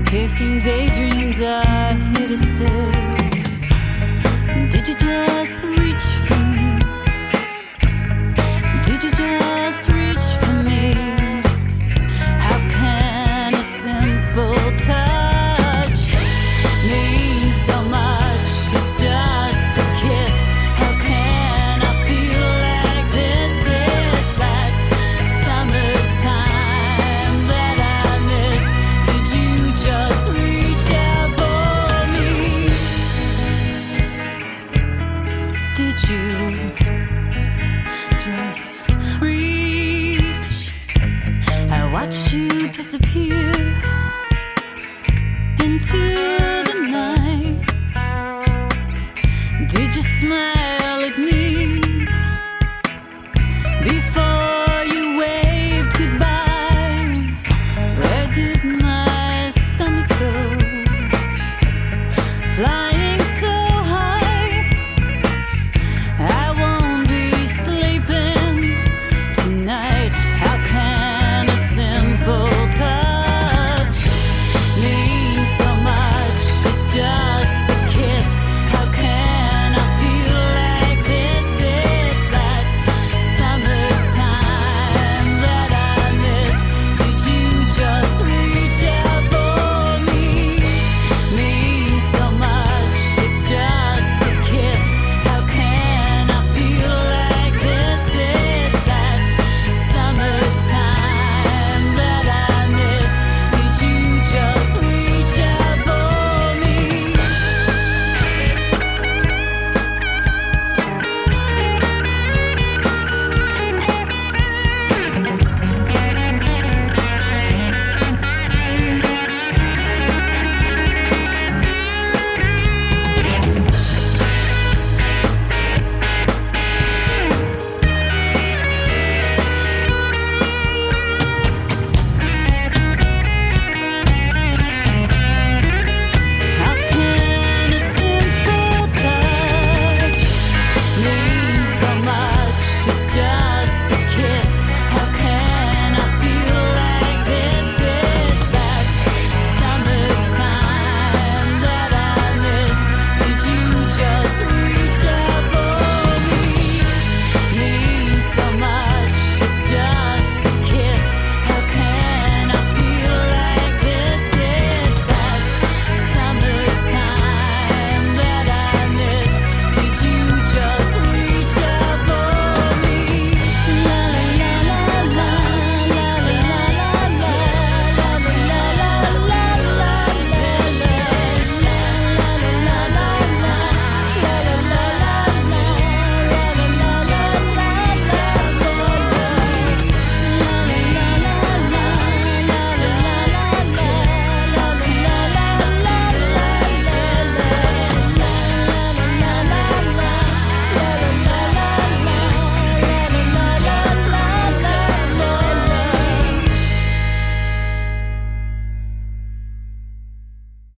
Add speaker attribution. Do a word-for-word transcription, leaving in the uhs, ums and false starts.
Speaker 1: Piercing daydreams are here to stay. Did you just reach for me? Did you just reach for me? How can a simple touch mean so much? It's just a kiss. How can I feel like this? It's that summertime that I miss. Did you just reach out for me? Did you just reach? I watch you disappear into the night. Did you smile?